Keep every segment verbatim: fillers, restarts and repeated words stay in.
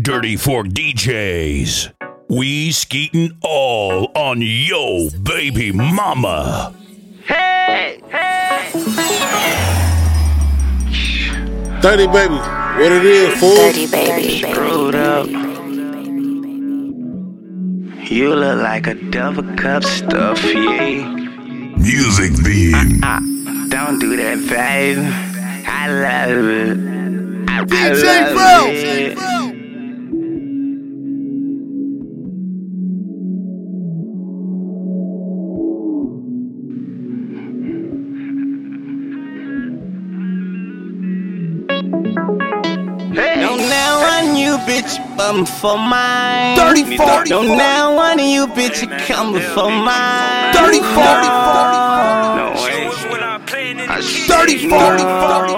Dirty Fork D Js. We skeetin' all on Yo Baby Mama. Hey, hey. thirty baby, what it is, fool? thirty baby. Screwed up. You look like a double cup stuff, yeah. Music beam. Uh, uh, don't do that, babe. I love it. I, D J I love Bro. it. Hey. Don't now one you bitch bum for mine. thirty, forty, Don't forty. now one of you bitch come for mine. thirty, forty, forty. No way. I thirty, forty, forty.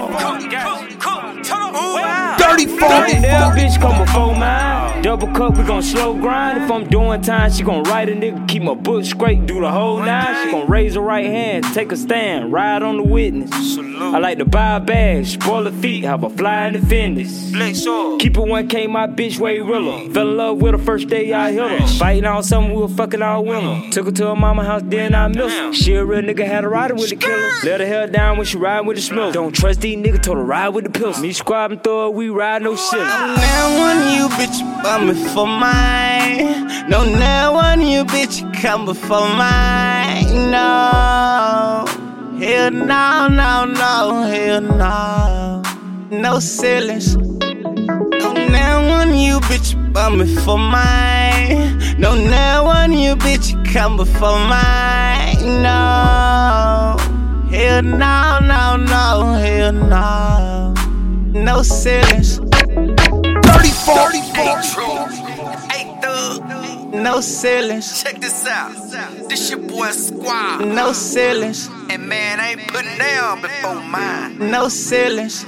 thirty, forty, That forty. bitch come before mine. Double cup, we gon' slow grind. If I'm doing time, she gon' ride a nigga, keep my book straight, do the whole nine. She gon' raise her right hand, take a stand, ride on the witness. I like to buy a bag, spoil her feet, have a fly in the fitness. Keep it one K, my bitch way realer. Fell in love with her first day I hit her. Fighting on something, we were fucking all winter. Took her to her mama house, then I missed her. She a real nigga, had her riding with the killers. Let her hair down when she riding with the smell. Don't trust these niggas, told her ride with the pills. Me squabbing through it, we ride no shit. Now one you bitch bumming for mine. No, now one you bitch come before mine. No, hell no, no, no, hell no. No ceilings. No, now one you bitch bumming for mine. No, now one you bitch come before mine. No, hell no, no, no, hell no. No ceilings. thirty, forty, forty. Hey, thug, No ceilings. check this out. This your boy Squad. No ceilings. And man, I ain't putting down before mine. No ceilings.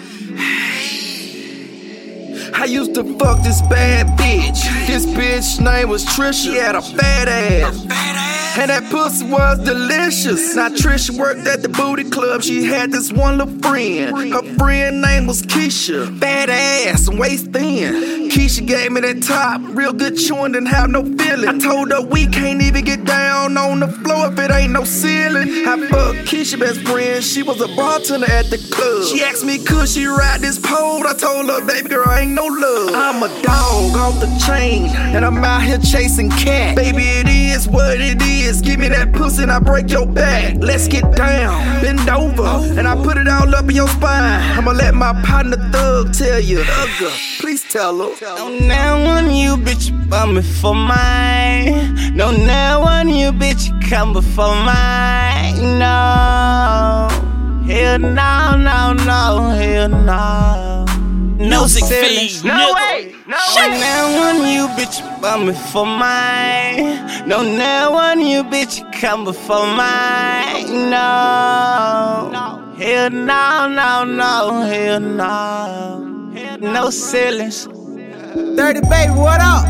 I used to fuck this bad bitch. This bitch name was Trish. She had a fat ass. And that pussy was delicious. Now Trish worked at the booty club. She had this one little friend. Her friend name was Keisha. Fat ass and waist thin. Keisha gave me that top. Real good chewing, didn't have no feeling. I told her we can't even get down on the floor if it ain't no ceiling. I fucked Keisha best friend. She was a bartender at the club. She asked me could she ride this pole. I told her baby girl ain't no love. I'm a dog off the chain, and I'm out here chasing cat. Baby, it is what it is. Give me that pussy and I break your back. Let's get down, bend over, and I put it all up in your spine. I'ma let my partner Thug tell you. Thugger, please tell her. No, now one you bitch bumming for mine. No, now one you bitch come before mine. No, hell no, no, no, hell no. No Music ceilings. feed, No nigga. way. No way. Now one you bitch bumming for mine. No, now one you bitch come before mine. No, hell no, no, no, hell no. No ceilings. thirty baby, what up?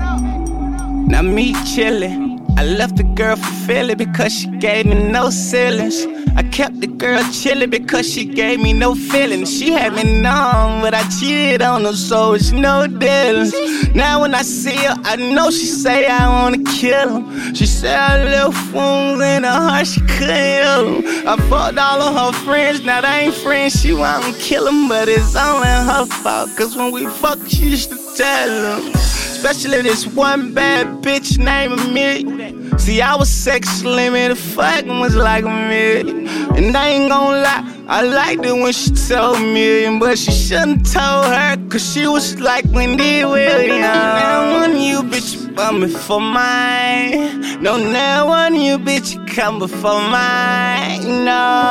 Now me chillin'. I left the girl for Philly because she gave me no ceilings. I kept the girl chillin' because she gave me no feelings. She had me numb, but I cheated on her, so it's no dealings. Now when I see her, I know she say I wanna kill her. She said I left wounds in her heart, she couldn't heal them. I fucked all of her friends, now they ain't friends, she wanna kill them. But it's only her fault, cause when we fucked, she used to tell them. Especially this one bad bitch named Amelia. See, I was sexually limit, the fucking was like a million. And I ain't gon' lie, I liked it when she told me, but she shouldn't told her, cause she was like Wendy Williams. Now one you bitch bumming for mine. No, now one you bitch come before mine.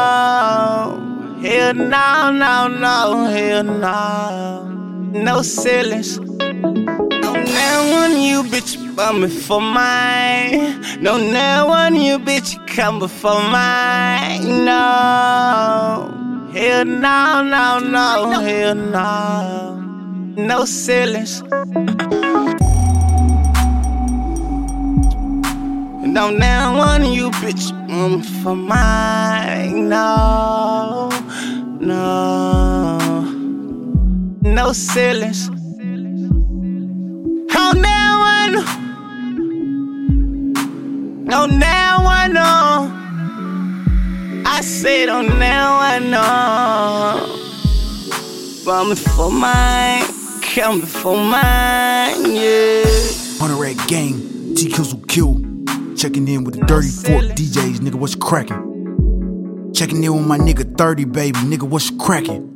No, hell no, no, no, hell no. No ceilings. No, now one you bitch bumming for mine. No, now one you bitch come before mine. No, hell no, no, no, hell no. No ceilings. No, now one you bitch bumming for mine. No, no, no ceilings. No, now I know. I say, don't now I know. Coming for mine, coming for mine, yeah. Hunter Rat Gang, T Kills will kill. Checking in with the Dirty Fork D Js, nigga, what's cracking? Checking in with my nigga thirty, baby, nigga, what's cracking?